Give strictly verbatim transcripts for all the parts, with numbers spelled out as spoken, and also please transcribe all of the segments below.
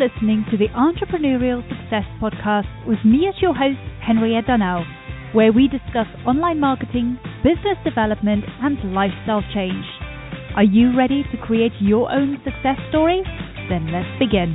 listening to the Entrepreneurial Success Podcast with me as your host, Henriette Darnell, where we discuss online marketing, business development, and lifestyle change. Are you ready to create your own success story? Then let's begin.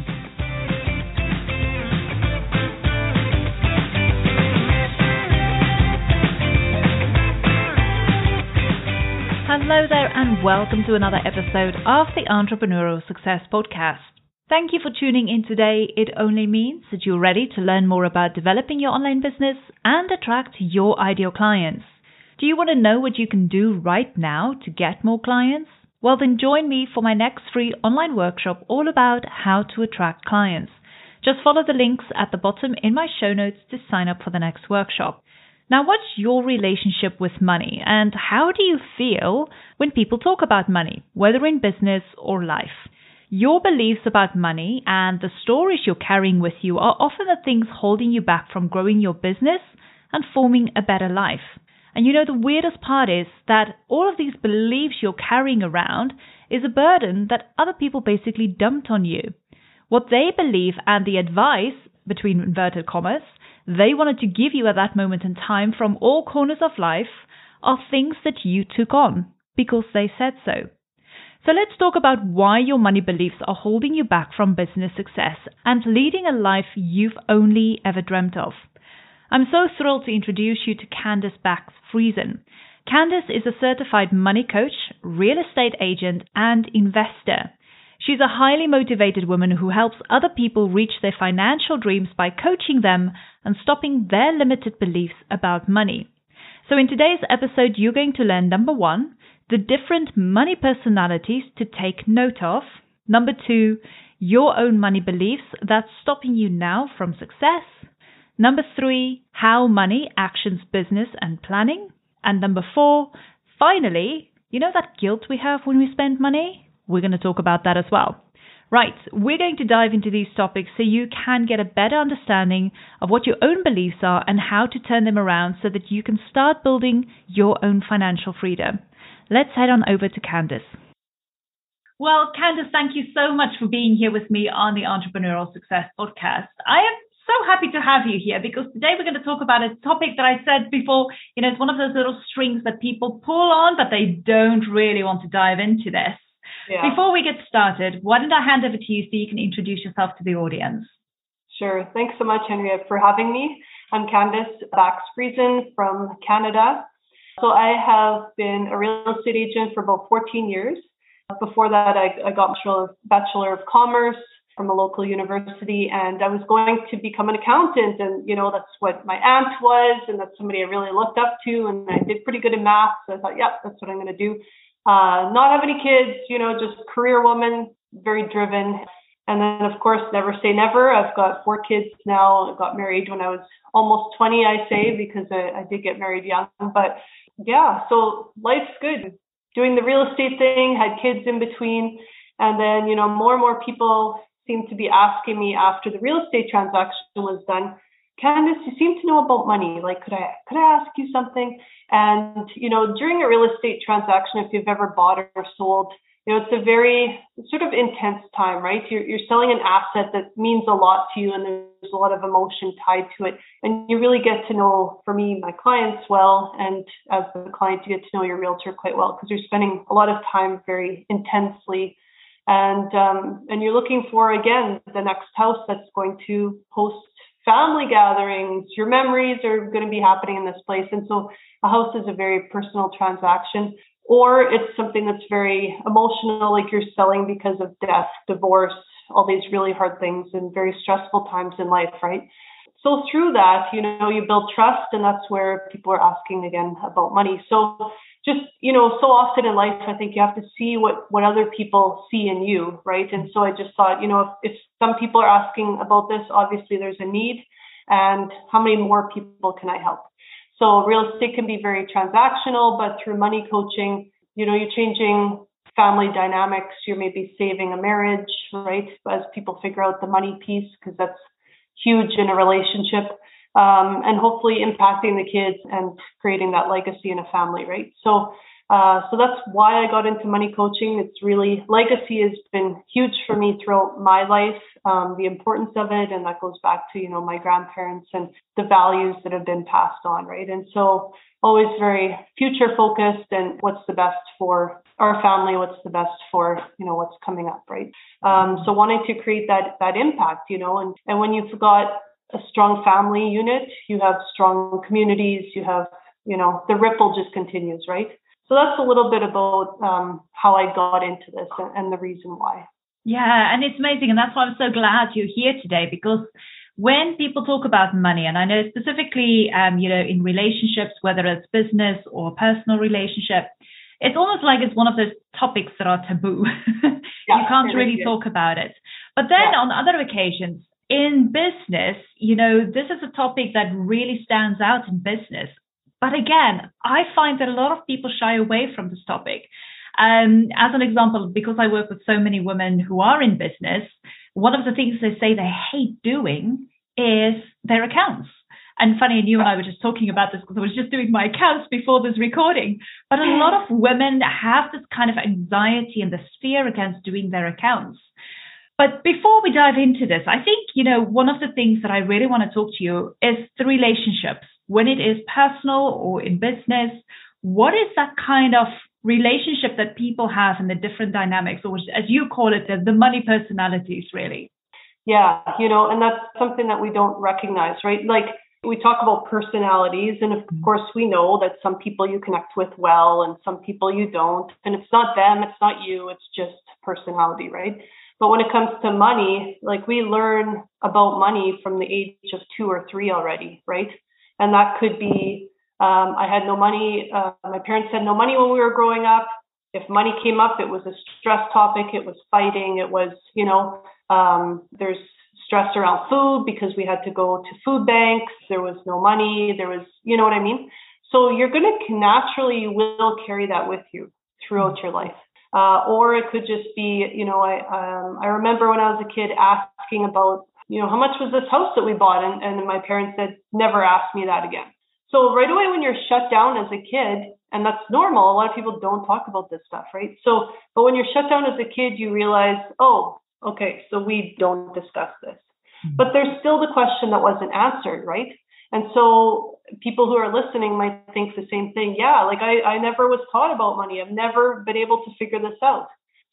Hello there and welcome to another episode of the Entrepreneurial Success Podcast. Thank you for tuning in today. It only means that you're ready to learn more about developing your online business and attract your ideal clients. Do you want to know what you can do right now to get more clients? Well, then join me for my next free online workshop all about how to attract clients. Just follow the links at the bottom in my show notes to sign up for the next workshop. Now, what's your relationship with money and how do you feel when people talk about money, whether in business or life? Your beliefs about money and the stories you're carrying with you are often the things holding you back from growing your business and forming a better life. And you know, the weirdest part is that all of these beliefs you're carrying around is a burden that other people basically dumped on you. What they believe and the advice, between inverted commas, they wanted to give you at that moment in time from all corners of life are things that you took on because they said so. So let's talk about why your money beliefs are holding you back from business success and leading a life you've only ever dreamt of. I'm so thrilled to introduce you to Candice Bax-Friesen. Candice is a certified money coach, real estate agent, and investor. She's a highly motivated woman who helps other people reach their financial dreams by coaching them and stopping their limited beliefs about money. So in today's episode, you're going to learn, number one, the different money personalities to take note of. Number two, your own money beliefs that's stopping you now from success. Number three, how money actions business and planning. And number four, finally, you know that guilt we have when we spend money? We're going to talk about that as well. Right, we're going to dive into these topics so you can get a better understanding of what your own beliefs are and how to turn them around so that you can start building your own financial freedom. Let's head on over to Candice. Well, Candice, thank you so much for being here with me on the Entrepreneurial Success Podcast. I am so happy to have you here because today we're going to talk about a topic that I said before, you know, it's one of those little strings that people pull on, but they don't really want to dive into this. Yeah. Before we get started, why don't I hand over to you so you can introduce yourself to the audience? Sure. Thanks so much, Henriette, for having me. I'm Candice Bax-Friesen from Canada. So I have been a real estate agent for about fourteen years. Before that, I, I got a Bachelor of Commerce from a local university, and I was going to become an accountant. And, you know, that's what my aunt was, and that's somebody I really looked up to. And I did pretty good in math. So I thought, yep, that's what I'm going to do. Uh, not have any kids, you know, just career woman, very driven. And then, of course, never say never. I've got four kids now. I got married when I was almost twenty, I say, because I, I did get married young. But yeah, so life's good. Doing the real estate thing, had kids in between. And then, you know, more and more people seem to be asking me after the real estate transaction was done, Candice, you seem to know about money. Like, could I could I ask you something? And, you know, during a real estate transaction, if you've ever bought or sold, you know, it's a very sort of intense time, right? You're, you're selling an asset that means a lot to you and there's a lot of emotion tied to it. And you really get to know, for me, my clients well. And as the client, you get to know your realtor quite well because you're spending a lot of time very intensely. And, um, and you're looking for, again, the next house that's going to host family gatherings. Your memories are going to be happening in this place. And so a house is a very personal transaction. Or it's something that's very emotional, like you're selling because of death, divorce, all these really hard things and very stressful times in life, right? So through that, you know, you build trust, and that's where people are asking again about money. So just, you know, so often in life, I think you have to see what, what other people see in you, right? And so I just thought, you know, if, if some people are asking about this, obviously there's a need, and how many more people can I help? So real estate can be very transactional, but through money coaching, you know, you're changing family dynamics. You're maybe saving a marriage, right? As people figure out the money piece, because that's huge in a relationship, um, and hopefully impacting the kids and creating that legacy in a family, right? So Uh, so that's why I got into money coaching. It's really, legacy has been huge for me throughout my life, um, the importance of it. And that goes back to, you know, my grandparents and the values that have been passed on, right? And so always very future focused and what's the best for our family, what's the best for, you know, what's coming up, right? Um, so wanting to create that that impact, you know, and, and when you've got a strong family unit, you have strong communities, you have, you know, the ripple just continues, right? So that's a little bit about um, how I got into this and, and the reason why. Yeah, and it's amazing. And that's why I'm so glad you're here today, because when people talk about money, and I know specifically, um, you know, in relationships, whether it's business or personal relationship, it's almost like it's one of those topics that are taboo. Yeah, you can't really is. talk about it. But then yeah. on other occasions, in business, you know, this is a topic that really stands out in business. But again, I find that a lot of people shy away from this topic. Um, as an example, because I work with so many women who are in business, one of the things they say they hate doing is their accounts. And funny, and you and I were just talking about this because I was just doing my accounts before this recording. But a lot of women have this kind of anxiety and this fear against doing their accounts. But before we dive into this, I think, you know, one of the things that I really want to talk to you is the relationships. When it is personal or in business, what is that kind of relationship that people have and the different dynamics, or as you call it, the, the money personalities, really? Yeah, you know, and that's something that we don't recognize, right? Like we talk about personalities, and of course we know that some people you connect with well and some people you don't. And it's not them, it's not you, it's just personality, right? But when it comes to money, like we learn about money from the age of two or three already, right? And that could be, um, I had no money. Uh, my parents had no money when we were growing up. If money came up, it was a stress topic. It was fighting. It was, you know, um, there's stress around food because we had to go to food banks. There was no money. There was, you know what I mean? So you're going to naturally, you will carry that with you throughout your life. Uh, or it could just be, you know, I um, I remember when I was a kid asking about, you know, how much was this house that we bought? And, and my parents said, never ask me that again. So right away when you're shut down as a kid, and that's normal, a lot of people don't talk about this stuff, right? So, but when you're shut down as a kid, you realize, oh, okay, so we don't discuss this. But there's still the question that wasn't answered, right? And so people who are listening might think the same thing. Yeah, like I, I never was taught about money. I've never been able to figure this out.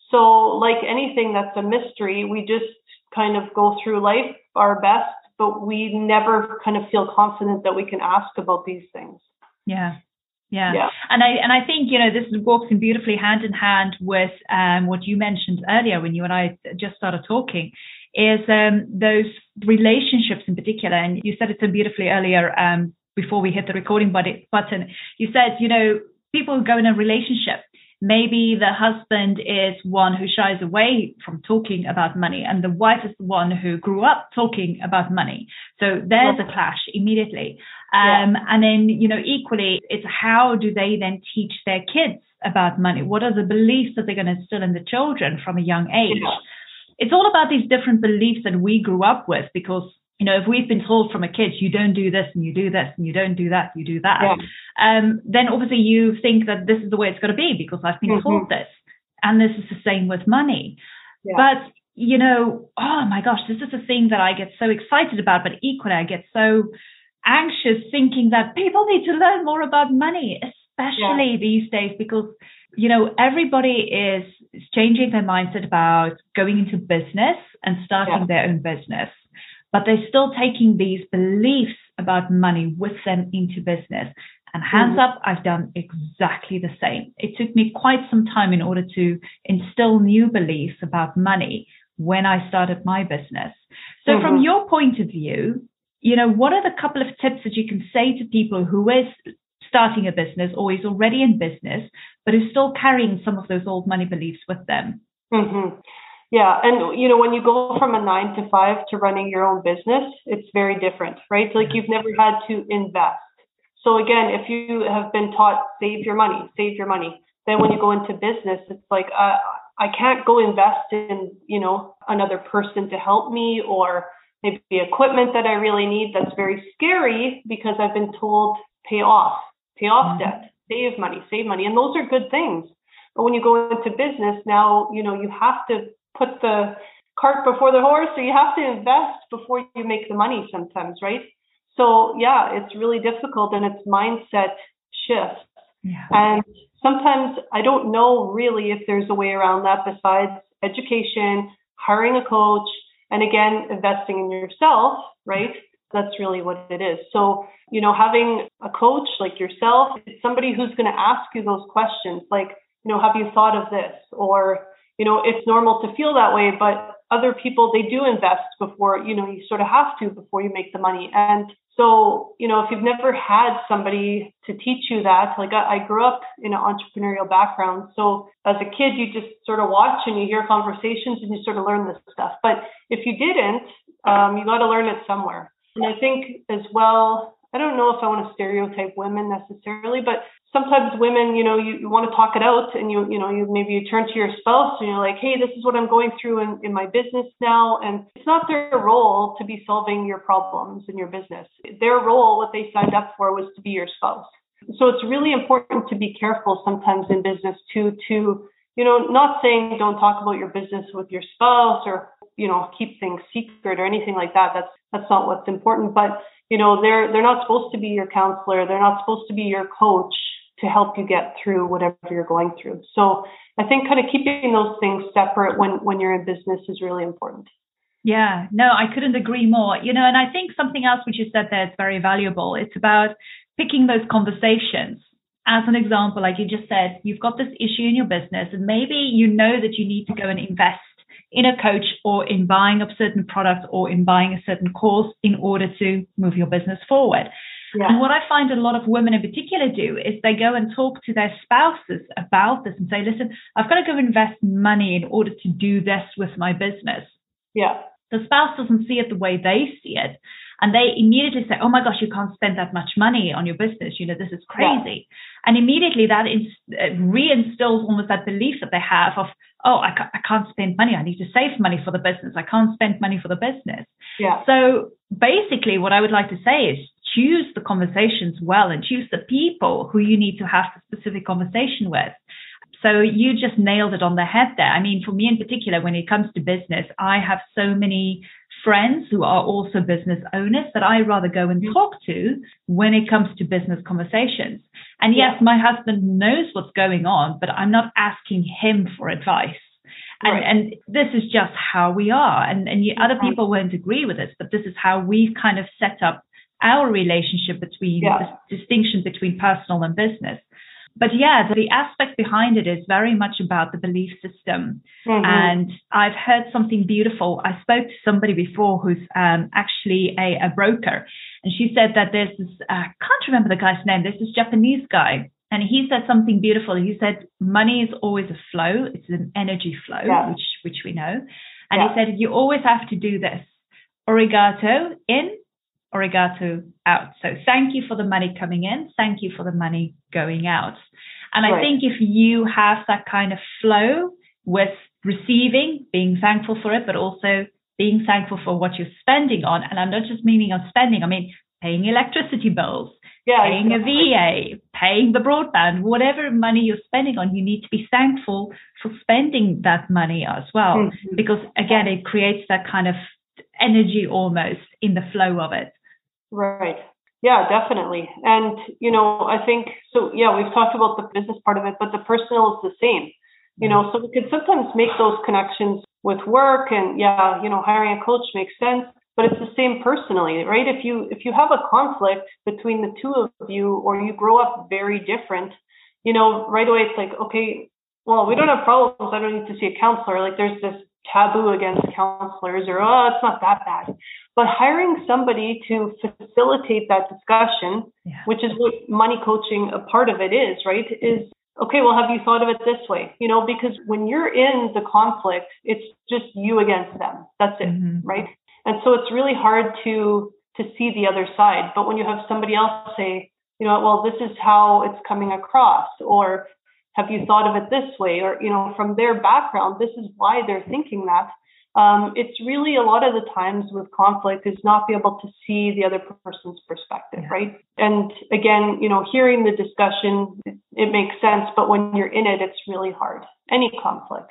So like anything that's a mystery, we just kind of go through life our best, but we never kind of feel confident that we can ask about these things. Yeah. Yeah. yeah. And I and I think, you know, this walks in beautifully hand in hand with um, what you mentioned earlier when you and I just started talking, is um, those relationships in particular. And you said it so beautifully earlier um, before we hit the recording button. You said, you know, people who go in a relationship, maybe the husband is one who shies away from talking about money and the wife is the one who grew up talking about money. So there's a clash immediately. Um, yeah. And then, you know, equally, it's how do they then teach their kids about money? What are the beliefs that they're going to instill in the children from a young age? Yeah. It's all about these different beliefs that we grew up with, because, you know, if we've been told from a kid, you don't do this and you do this and you don't do that, you do that, yeah. um, then obviously you think that this is the way it's going to be because I've been mm-hmm. told this. And this is the same with money. Yeah. But, you know, oh my gosh, this is a thing that I get so excited about, but equally I get so anxious thinking that people need to learn more about money, especially yeah. these days, because, you know, everybody is changing their mindset about going into business and starting yeah. their own business. But they're still taking these beliefs about money with them into business. And hands mm-hmm. up, I've done exactly the same. It took me quite some time in order to instill new beliefs about money when I started my business. So mm-hmm. from your point of view, you know, what are the couple of tips that you can say to people who is starting a business or is already in business, but is still carrying some of those old money beliefs with them? Mm-hmm. Yeah. And, you know, when you go from a nine to five to running your own business, it's very different, right? Like you've never had to invest. So again, if you have been taught, save your money, save your money, then when you go into business, it's like, uh, I can't go invest in, you know, another person to help me or maybe equipment that I really need. That's very scary because I've been told pay off, pay off mm-hmm. debt. save money, save money. And those are good things. But when you go into business now, you know, you have to put the cart before the horse, so you have to invest before you make the money sometimes, right? So yeah, it's really difficult, and it's mindset shifts. Yeah. And sometimes I don't know really if there's a way around that besides education, hiring a coach, and again, investing in yourself, right? That's really what it is. So, you know, having a coach like yourself, it's somebody who's going to ask you those questions like, you know, have you thought of this? Or, you know, it's normal to feel that way, but other people, they do invest before, you know, you sort of have to before you make the money. And so, you know, if you've never had somebody to teach you that, like I, I grew up in an entrepreneurial background. So as a kid, you just sort of watch and you hear conversations and you sort of learn this stuff. But if you didn't, um, you got to learn it somewhere. And I think as well, I don't know if I want to stereotype women necessarily, but sometimes women, you know, you, you want to talk it out and you, you know, you maybe you turn to your spouse and you're like, hey, this is what I'm going through in, in my business now. And it's not their role to be solving your problems in your business. Their role, what they signed up for, was to be your spouse. So it's really important to be careful sometimes in business too, to, you know, not saying don't talk about your business with your spouse or, you know, keep things secret or anything like that. That's, that's not what's important. But, you know, they're, they're not supposed to be your counselor. They're not supposed to be your coach to help you get through whatever you're going through. So I think kind of keeping those things separate when, when you're in business is really important. Yeah, no, I couldn't agree more. You know, and I think something else which you said there is very valuable. It's about picking those conversations. As an example, like you just said, you've got this issue in your business and maybe you know that you need to go and invest in a coach or in buying a certain product or in buying a certain course in order to move your business forward. Yeah. And what I find a lot of women in particular do is they go and talk to their spouses about this and say, listen, I've got to go invest money in order to do this with my business. Yeah. The spouse doesn't see it the way they see it. And they immediately say, oh my gosh, you can't spend that much money on your business. You know, this is crazy. Yeah. And immediately that is, uh, reinstills almost that belief that they have of, oh, I can't, I can't spend money. I need to save money for the business. I can't spend money for the business. Yeah. So basically what I would like to say is choose the conversations well and choose the people who you need to have the specific conversation with. So you just nailed it on the head there. I mean, for me in particular, when it comes to business, I have so many friends who are also business owners that I rather go and talk to when it comes to business conversations. And yes, my husband knows what's going on, but I'm not asking him for advice. And, right. and this is just how we are. And, and you, other people won't agree with us, but this is how we've kind of set up our relationship between yeah. the distinction between personal and business. But yeah, the aspect behind it is very much about the belief system. Mm-hmm. And I've heard something beautiful. I spoke to somebody before who's um, actually a, a broker. And she said that there's this, I uh, can't remember the guy's name, there's this Japanese guy. And he said something beautiful. He said, money is always a flow. It's an energy flow, yeah. which which we know. And yeah. he said, you always have to do this. Arigato in, arigato out. So thank you for the money coming in. Thank you for the money going out. And right. I think if you have that kind of flow with receiving, being thankful for it, but also being thankful for what you're spending on. And I'm not just meaning on spending. I mean, paying electricity bills, yeah, paying exactly. a V A, paying the broadband, whatever money you're spending on, you need to be thankful for spending that money as well. Mm-hmm. Because again, it creates that kind of energy almost in the flow of it. Right. Yeah, definitely. And, you know, I think, so yeah, we've talked about the business part of it, but the personal is the same, you know, so we could sometimes make those connections with work and yeah, you know, hiring a coach makes sense, but it's the same personally, right? If you, if you have a conflict between the two of you, or you grow up very different, you know, right away it's like, okay, well, we don't have problems. I don't need to see a counselor. Like there's this taboo against counselors or, oh, it's not that bad. But hiring somebody to facilitate that discussion, yeah. which is what money coaching, a part of it is, right, is, okay, well, have you thought of it this way? You know, because when you're in the conflict, it's just you against them. That's it, mm-hmm. right? And so it's really hard to to see the other side. But when you have somebody else say, you know, well, this is how it's coming across, or have you thought of it this way? Or, you know, from their background, this is why they're thinking that. Um, it's really a lot of the times with conflict is not be able to see the other person's perspective, yeah. right? And again, you know, hearing the discussion, it makes sense. But when you're in it, it's really hard. Any conflict.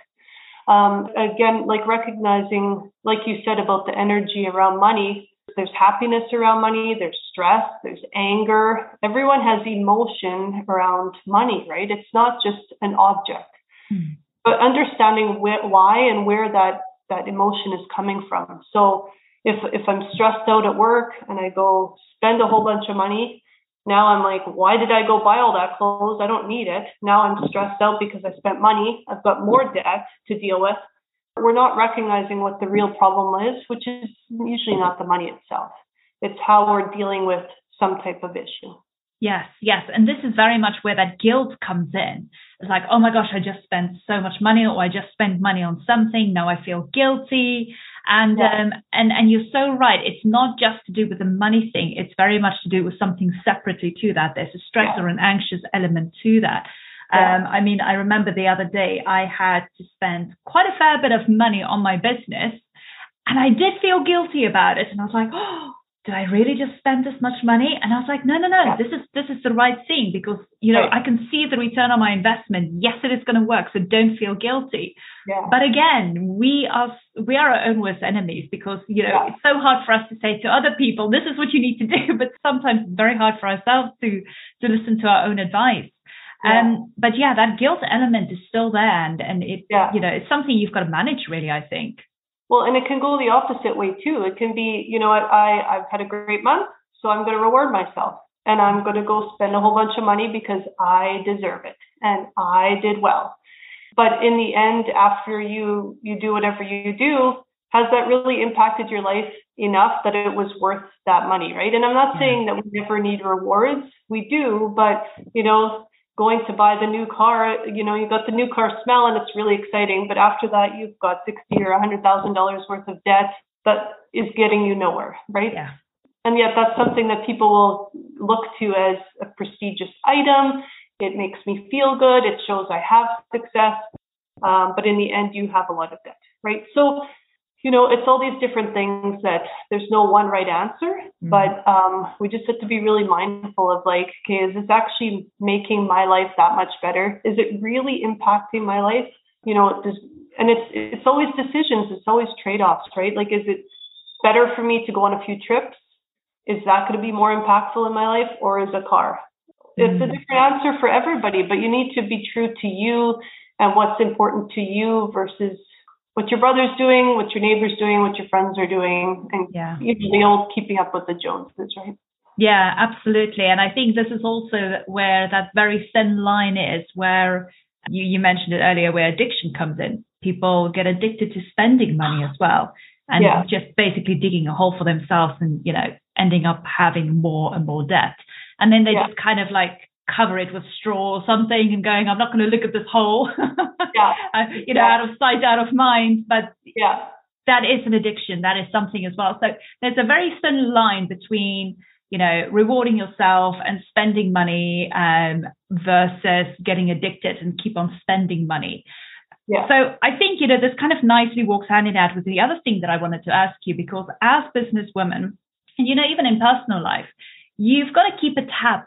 Um, again, like recognizing, like you said about the energy around money, there's happiness around money, there's stress, there's anger. Everyone has emotion around money, right? It's not just an object. Mm. But understanding wh- why and where that, that emotion is coming from. So if if I'm stressed out at work and I go spend a whole bunch of money, now I'm like, why did I go buy all that clothes? I don't need it. Now I'm stressed out because I spent money. I've got more debt to deal with. We're not recognizing what the real problem is, which is usually not the money itself. It's how we're dealing with some type of issue. Yes, yes. And this is very much where that guilt comes in. It's like, oh my gosh, I just spent so much money, or I just spent money on something. Now I feel guilty. And yeah. um, and and you're so right. It's not just to do with the money thing. It's very much to do with something separately to that. There's a stress yeah. or an anxious element to that. Yeah. Um, I mean, I remember the other day I had to spend quite a fair bit of money on my business, and I did feel guilty about it. And I was like, oh, did I really just spend this much money? And I was like, no, no, no, yeah. this is this is the right thing, because, you know, right. I can see the return on my investment. Yes, it is going to work. So don't feel guilty. Yeah. But again, we are we are our own worst enemies, because, you know, yeah. it's so hard for us to say to other people, this is what you need to do. But sometimes it's very hard for ourselves to to listen to our own advice. Yeah. Um, but yeah, that guilt element is still there. And, and it, yeah. you know, it's something you've got to manage, really, I think. Well, and it can go the opposite way too. It can be, you know, I, I, I've had a great month, so I'm going to reward myself, and I'm going to go spend a whole bunch of money because I deserve it and I did well. But in the end, after you, you do whatever you do, has that really impacted your life enough that it was worth that money, right? And I'm not yeah. saying that we never need rewards. We do, but, you know, going to buy the new car, you know, you got the new car smell and it's really exciting. But after that, you've got sixty or one hundred thousand dollars worth of debt that is getting you nowhere, right? Yeah. And yet that's something that people will look to as a prestigious item. It makes me feel good. It shows I have success. Um, but in the end, you have a lot of debt, right? So, you know, it's all these different things that there's no one right answer, mm-hmm. but um, we just have to be really mindful of like, okay, is this actually making my life that much better? Is it really impacting my life? You know, does, and it's it's always decisions. It's always trade-offs, right? Like, is it better for me to go on a few trips? Is that going to be more impactful in my life, or is a car? Mm-hmm. It's a different answer for everybody, but you need to be true to you and what's important to you versus what your brother's doing, what your neighbor's doing, what your friends are doing, and yeah. you know, the old keeping up with the Joneses, right? Yeah, absolutely. And I think this is also where that very thin line is, where you, you mentioned it earlier, where addiction comes in. People get addicted to spending money as well, and yeah. just basically digging a hole for themselves and, you know, ending up having more and more debt. And then they yeah. just kind of like cover it with straw or something and going, I'm not going to look at this hole, yeah. uh, you know, yeah. out of sight, out of mind. But yeah, that is an addiction. That is something as well. So there's a very thin line between, you know, rewarding yourself and spending money um, versus getting addicted and keep on spending money. Yeah. So I think, you know, this kind of nicely walks hand in hand with the other thing that I wanted to ask you, because as business women, and, you know, even in personal life, you've got to keep a tab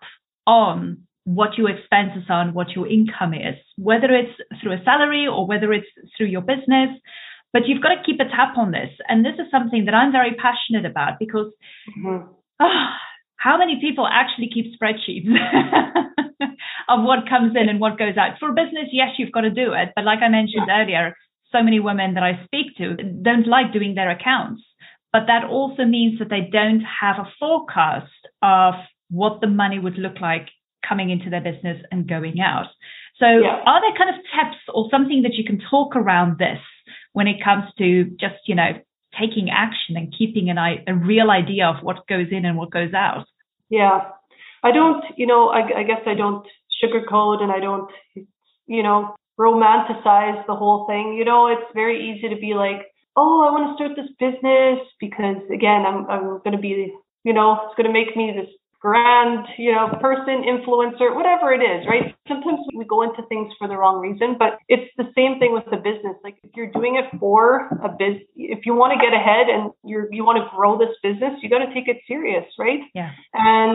on what your expenses are and what your income is, whether it's through a salary or whether it's through your business. But you've got to keep a tab on this. And this is something that I'm very passionate about, because mm-hmm. oh, how many people actually keep spreadsheets of what comes in and what goes out? For business, yes, you've got to do it. But like I mentioned yeah. earlier, so many women that I speak to don't like doing their accounts. But that also means that they don't have a forecast of what the money would look like coming into their business and going out. So yeah. are there kind of tips or something that you can talk around this when it comes to just, you know, taking action and keeping an, a real idea of what goes in and what goes out? Yeah, I don't, you know, I, I guess I don't sugarcoat and I don't, you know, romanticize the whole thing. You know, it's very easy to be like, oh, I want to start this business because, again, I'm I'm going to be, you know, it's going to make me this grand, you know, person, influencer, whatever it is, right? Sometimes we go into things for the wrong reason, but it's the same thing with the business. Like, if you're doing it for a business, if you want to get ahead and you're you want to grow this business, you got to take it serious, right? Yeah. And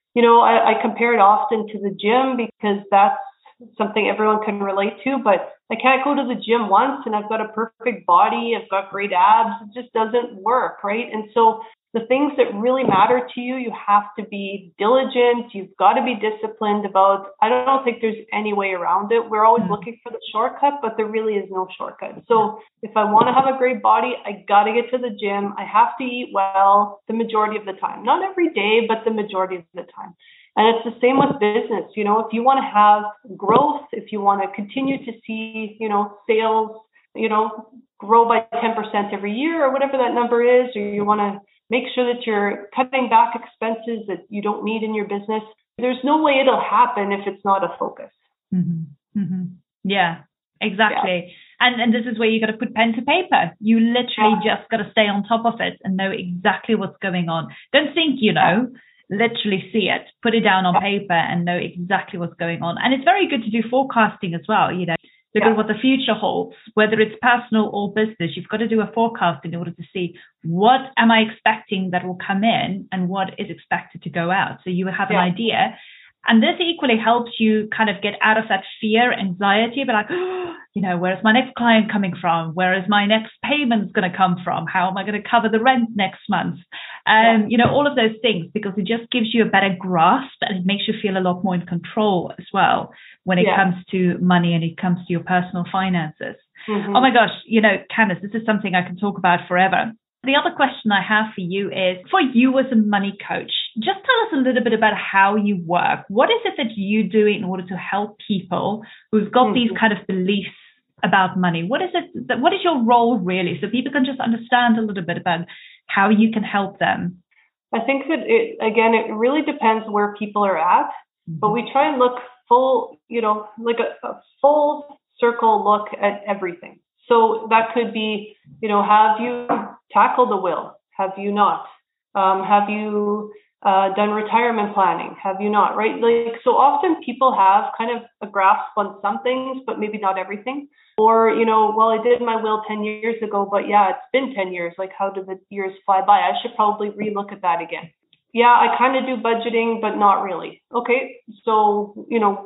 you know, I, I compare it often to the gym because that's something everyone can relate to, but I can't go to the gym once and I've got a perfect body, I've got great abs. It just doesn't work, right? And so the things that really matter to you, you have to be diligent. You've got to be disciplined about. I don't think there's any way around it. We're always mm. looking for the shortcut, but there really is no shortcut. So if I want to have a great body, I got to get to the gym. I have to eat well the majority of the time. Not every day, but the majority of the time. And it's the same with business. You know, if you want to have growth, if you want to continue to see, you know, sales, you know, grow by ten percent every year or whatever that number is, or you want to make sure that you're cutting back expenses that you don't need in your business, there's no way it'll happen if it's not a focus. Mm-hmm. Mm-hmm. Yeah, exactly. Yeah. And and this is where you got to put pen to paper. You literally yeah. just got to stay on top of it and know exactly what's going on. Don't think, you know, literally see it, put it down on yeah. paper and know exactly what's going on. And it's very good to do forecasting as well, you know. Look yeah. at what the future holds, whether it's personal or business. You've got to do a forecast in order to see what am I expecting that will come in and what is expected to go out. So you have yeah. an idea. And this equally helps you kind of get out of that fear, anxiety, but like, oh, you know, where's my next client coming from? Where is my next payment going to come from? How am I going to cover the rent next month? Um, yeah. You know, all of those things, because it just gives you a better grasp and it makes you feel a lot more in control as well when it yeah. comes to money and it comes to your personal finances. Mm-hmm. Oh my gosh, you know, Candice, this is something I can talk about forever. The other question I have for you is, for you as a money coach, just tell us a little bit about how you work. What is it that you do in order to help people who've got mm-hmm. these kind of beliefs about money? What is it? That, what is your role really? So people can just understand a little bit about how you can help them. I think that, it, again, it really depends where people are at, mm-hmm. but we try and look full, you know, like a, a full circle look at everything. So that could be, you know, have you tackled the will? Have you not? Um, have you uh, done retirement planning? Have you not? Right? Like, so often people have kind of a grasp on some things, but maybe not everything. Or, you know, well, I did my will ten years ago, but yeah, it's been ten years. Like, how did the years fly by? I should probably relook at that again. Yeah, I kind of do budgeting, but not really. Okay, so, you know,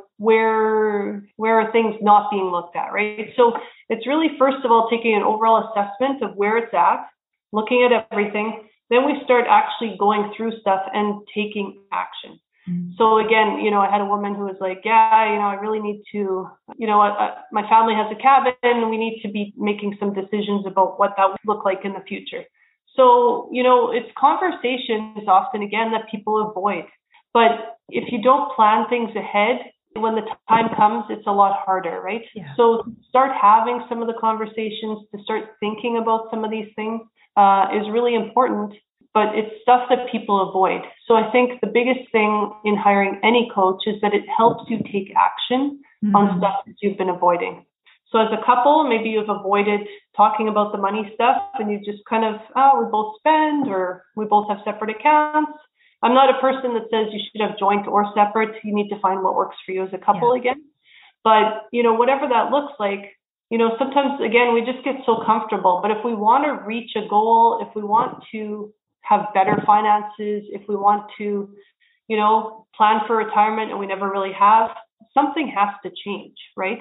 where where are things not being looked at, right? So it's really, first of all, taking an overall assessment of where it's at, looking at everything. Then we start actually going through stuff and taking action. Mm-hmm. So again, you know, I had a woman who was like, yeah, you know, I really need to, you know, I, I, my family has a cabin and we need to be making some decisions about what that would look like in the future. So, you know, it's conversations often, again, that people avoid. But if you don't plan things ahead, when the time comes, it's a lot harder, right? Yeah. So start having some of the conversations, to start thinking about some of these things uh, is really important, but it's stuff that people avoid. So I think the biggest thing in hiring any coach is that it helps you take action mm-hmm. on stuff that you've been avoiding. So as a couple, maybe you've avoided talking about the money stuff and you just kind of, oh, we both spend or we both have separate accounts. I'm not a person that says you should have joint or separate. You need to find what works for you as a couple yeah. again. But, you know, whatever that looks like, you know, sometimes, again, we just get so comfortable. But if we want to reach a goal, if we want to have better finances, if we want to, you know, plan for retirement and we never really have, something has to change, right?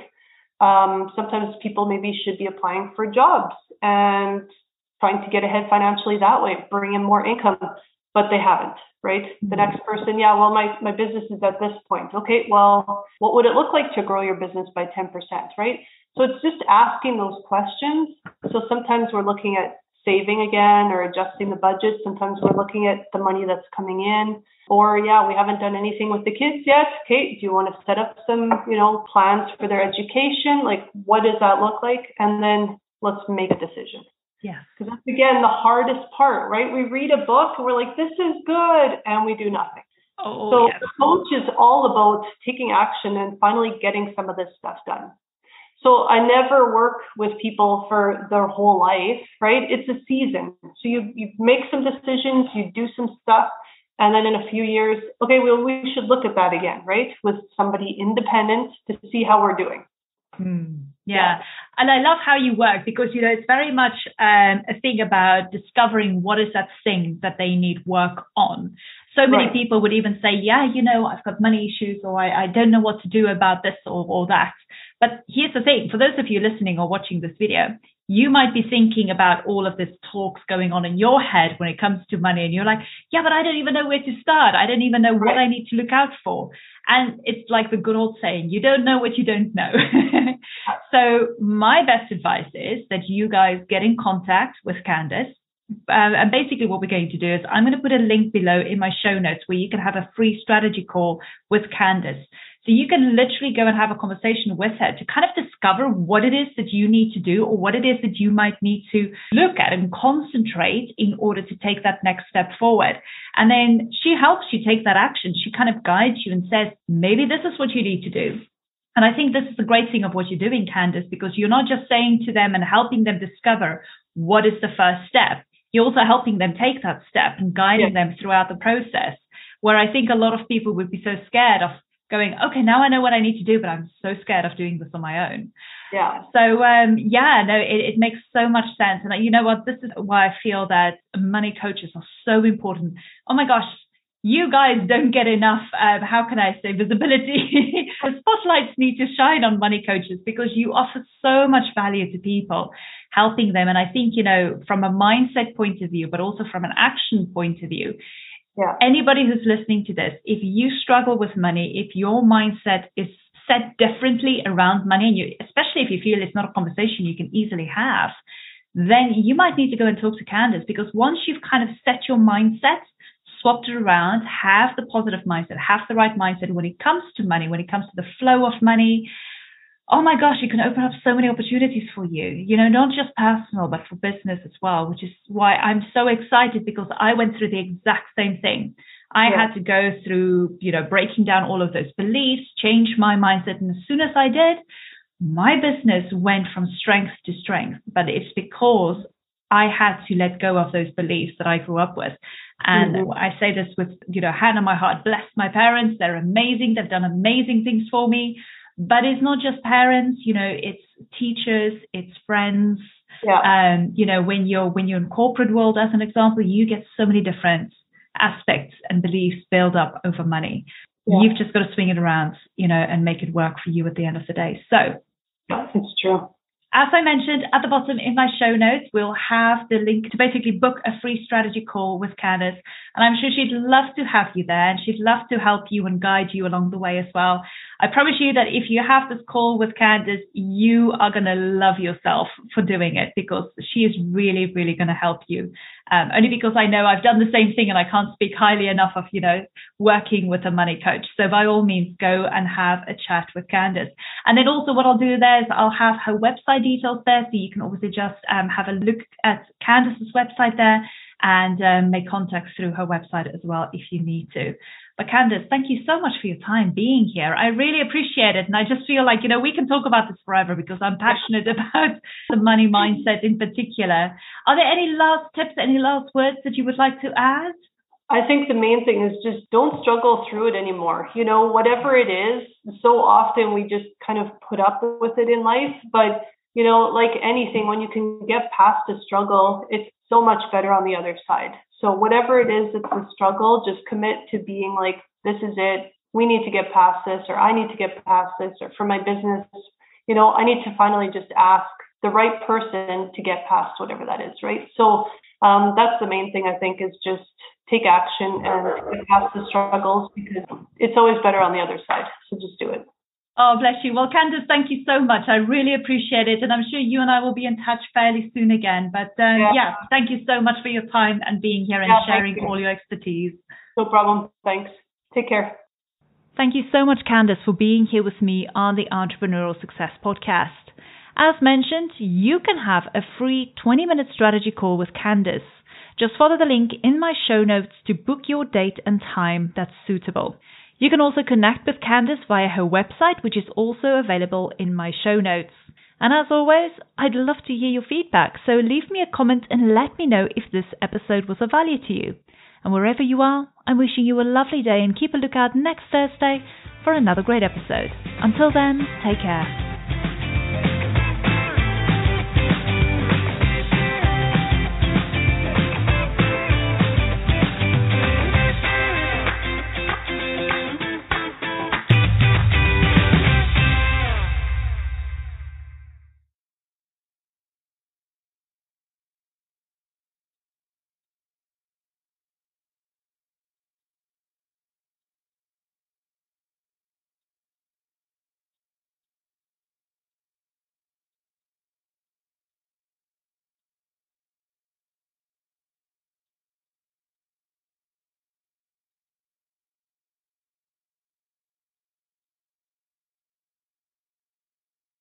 Um, sometimes people maybe should be applying for jobs and trying to get ahead financially that way, bring in more income, but they haven't, right? Mm-hmm. The next person, yeah, well, my, my business is at this point. Okay, well, what would it look like to grow your business by ten percent, right? So it's just asking those questions. So sometimes we're looking at saving again or adjusting the budget. Sometimes we're looking at the money that's coming in. Or, yeah, we haven't done anything with the kids yet. Okay, do you want to set up some, you know, plans for their education? Like, what does that look like? And then let's make a decision. Yeah. Because that's, again, the hardest part, right? We read a book and we're like, this is good, and we do nothing. Oh, so yes. The coach is all about taking action and finally getting some of this stuff done. So I never work with people for their whole life, right? It's a season. So you, you make some decisions, you do some stuff, and then in a few years, okay, well, we should look at that again, right? With somebody independent to see how we're doing. Mm, yeah. yeah. And I love how you work because, you know, it's very much um, a thing about discovering what is that thing that they need work on. So many Right. people would even say, yeah, you know, I've got money issues, or I, I don't know what to do about this or, or that. But here's the thing, for those of you listening or watching this video, you might be thinking about all of this talks going on in your head when it comes to money. And you're like, yeah, but I don't even know where to start. I don't even know what Right. I need to look out for. And it's like the good old saying, you don't know what you don't know. So my best advice is that you guys get in contact with Candace. Uh, and basically what we're going to do is I'm going to put a link below in my show notes where you can have a free strategy call with Candace. So you can literally go and have a conversation with her to kind of discover what it is that you need to do, or what it is that you might need to look at and concentrate in order to take that next step forward. And then she helps you take that action. She kind of guides you and says, maybe this is what you need to do. And I think this is the great thing of what you're doing, Candace, because you're not just saying to them and helping them discover what is the first step. You're also helping them take that step and guiding yeah. them throughout the process, where I think a lot of people would be so scared of going, okay, now I know what I need to do, but I'm so scared of doing this on my own. Yeah. So, um, yeah, no, it, it makes so much sense. And you know what? This is why I feel that money coaches are so important. Oh my gosh, you guys don't get enough, um, how can I say, visibility. The spotlights need to shine on money coaches because you offer so much value to people, helping them. And I think, you know, from a mindset point of view, but also from an action point of view, yeah. anybody who's listening to this, if you struggle with money, if your mindset is set differently around money, and you, especially if you feel it's not a conversation you can easily have, then you might need to go and talk to Candace, because once you've kind of set your mindset, swapped it around, have the positive mindset, have the right mindset when it comes to money, when it comes to the flow of money, oh my gosh, you can open up so many opportunities for you, you know, not just personal, but for business as well, which is why I'm so excited, because I went through the exact same thing. I yeah. had to go through, you know, breaking down all of those beliefs, change my mindset. And as soon as I did, my business went from strength to strength. But it's because I had to let go of those beliefs that I grew up with. And mm-hmm. I say this with, you know, hand on my heart, bless my parents. They're amazing. They've done amazing things for me. But it's not just parents, you know, it's teachers, it's friends. Yeah. Um, you know, when you're when you're in corporate world, as an example, you get so many different aspects and beliefs build up over money. Yeah. You've just got to swing it around, you know, and make it work for you at the end of the day. So it's true. As I mentioned at the bottom in my show notes, we'll have the link to basically book a free strategy call with Candace. And I'm sure she'd love to have you there, and she'd love to help you and guide you along the way as well. I promise you that if you have this call with Candace, you are going to love yourself for doing it, because she is really, really going to help you. Um, only because I know I've done the same thing, and I can't speak highly enough of, you know, working with a money coach. So by all means, go and have a chat with Candace. And then also what I'll do there is I'll have her website details there, so you can obviously just um, have a look at Candace's website there and um, make contact through her website as well if you need to. But Candace, thank you so much for your time being here. I really appreciate it. And I just feel like, you know, we can talk about this forever, because I'm passionate about the money mindset in particular. Are there any last tips, any last words that you would like to add? I think the main thing is just don't struggle through it anymore. You know, whatever it is, so often we just kind of put up with it in life. But, you know, like anything, when you can get past a struggle, it's so much better on the other side. So whatever it is that's a struggle, just commit to being like, this is it. We need to get past this, or I need to get past this, or for my business, you know, I need to finally just ask the right person to get past whatever that is, right? So um, that's the main thing, I think, is just take action and get past the struggles, because it's always better on the other side. So just do it. Oh, bless you. Well, Candace, thank you so much. I really appreciate it. And I'm sure you and I will be in touch fairly soon again. But um, yeah. yeah, thank you so much for your time and being here and yeah, sharing all your expertise. No problem. Thanks. Take care. Thank you so much, Candace, for being here with me on the Entrepreneurial Success Podcast. As mentioned, you can have a free twenty minute strategy call with Candace. Just follow the link in my show notes to book your date and time that's suitable. You can also connect with Candace via her website, which is also available in my show notes. And as always, I'd love to hear your feedback, so leave me a comment and let me know if this episode was of value to you. And wherever you are, I'm wishing you a lovely day, and keep a lookout next Thursday for another great episode. Until then, take care.